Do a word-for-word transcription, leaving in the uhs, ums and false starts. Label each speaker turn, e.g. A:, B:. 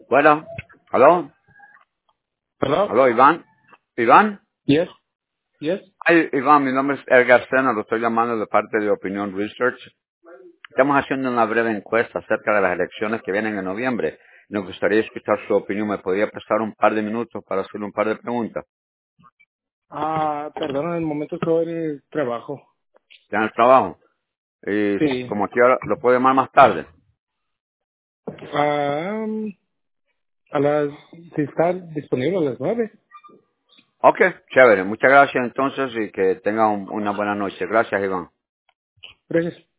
A: Bueno, aló,
B: Hello?
A: aló, Iván. Iván.
B: Yes, yes.
A: Ay, Iván, mi nombre es Edgar Sena, lo estoy llamando de parte de Opinión Research. Estamos haciendo una breve encuesta acerca de las elecciones que vienen en noviembre. Nos gustaría escuchar su opinión. ¿Me podría prestar un par de minutos para hacerle un par de preguntas?
B: Ah, perdón, en el momento estoy en el trabajo.
A: ¿Ya en el trabajo? Y
B: Sí.
A: como aquí ahora, lo puedo llamar más tarde.
B: Ah, a las, si está disponible a las nueve.
A: Ok, chévere. Muchas gracias entonces y que tenga un- una buena noche. Gracias, Iván.
B: Gracias.